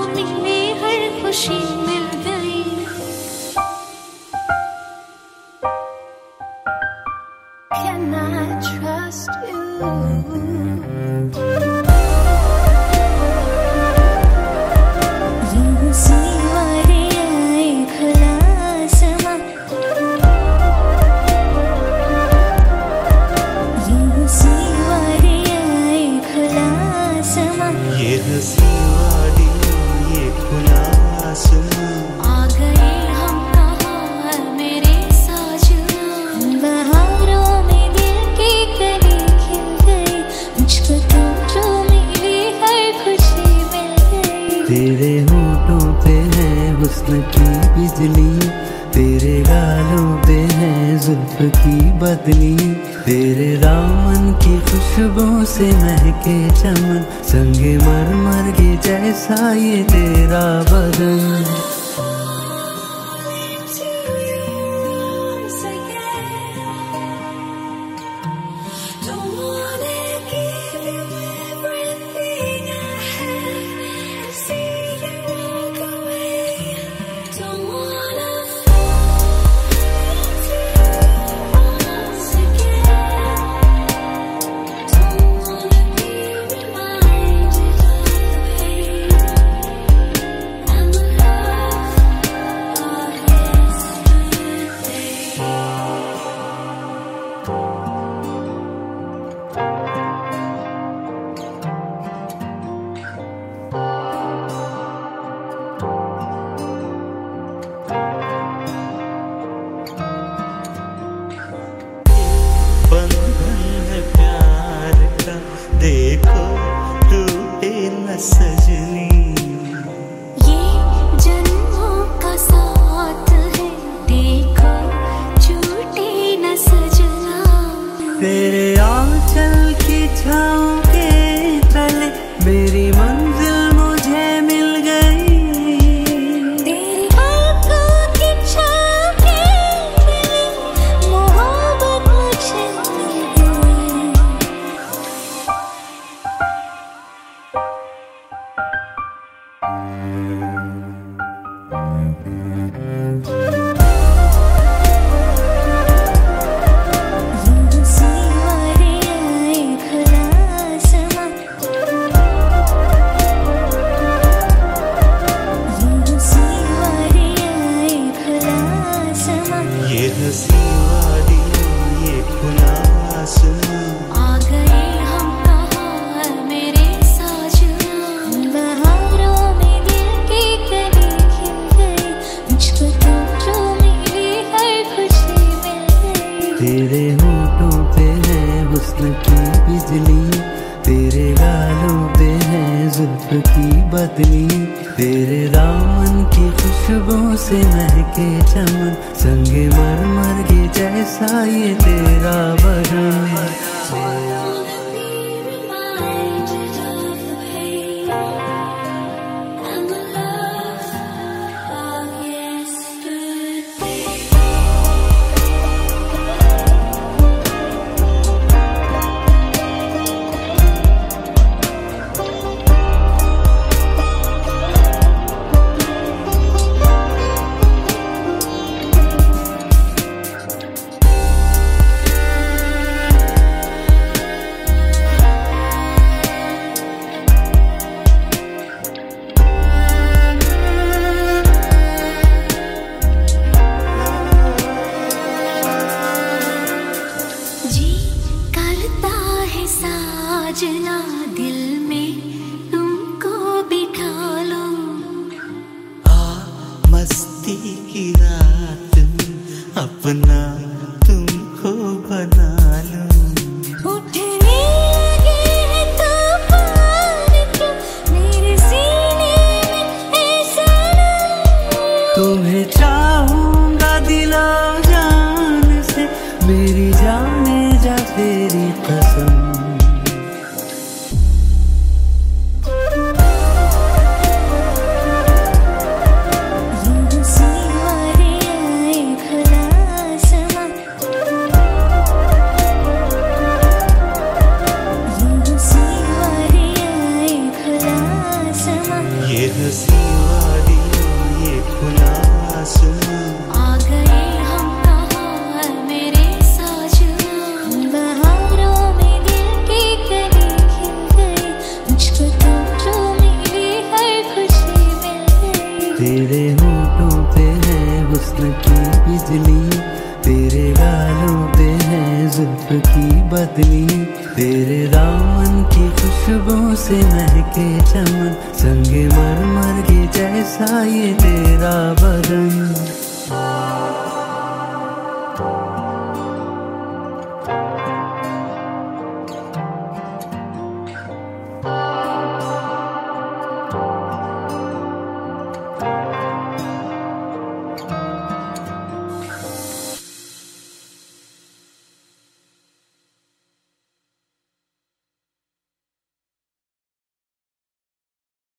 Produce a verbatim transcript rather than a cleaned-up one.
मिले हर खुशी मिल गई। Can I trust you? ये हंसी वादी ये खुला आसमां, आ गए हम कहाँ मेरे साजना। बहारों में दिल की कली खिल गई, मुझको तुम जो मिली हर खुशी मिल गई। तेरे होठों पे है हुस्न की बिजली, तेरे गालों पे है जुल्फ की बदली, तेरे दामन की खुशबू से महके चमन, संगे मरमर के जैसा ये तेरा बदन। देखो टूटे न सजनी, ये जन्मों का साथ है, देखो छूटे न सजना। तेरे आंचल की छाँव के तले मेरी मंजिल मुझे मिल गई, तेरी आँखों की छाँव के तले मोहब्बत मुझे मिल गई। ये हंसी वादी ये खुला आसमां, आ गए हम कहाँ मेरे साजना। बहारों में दिल की कली खिल गई, मुझको तुम जो मिली हर खुशी मिल गई। तेरे होठों पे है हुस्न की बिजली, तेरे गालों पे है जुल्फ की बदली, तेरे दामन की खुशबू से महके चमन, संगे मरमर के जैसा ये तेरा बदन। साजना दिल में तुमको बिठा लो, आ मस्ती की रात में अपना तुमको बना लो, उठने लगे हैं तूफान क्यों मेरे सीने में ऐ सनम। तुम्हें चाहूंगा दिलो जान से, मेरी जाने जा तेरी कसम। ये हंसी वाले आए खुला आसमां, हंसी वादियों ये खुला आसमां, आ गए हम कहाँ मेरे साजना, बहारों में दिल की कली खिल गई, मुझको तुम जो मिली हर खुशी मिल गई। तेरे होठों पे है हुस्न की बिजली, तेरे गालों पे है जुल्फ की बदली, तेरे दामन की खुशबू से महके चमन, संगे मरमर के जैसा ये तेरा बदन।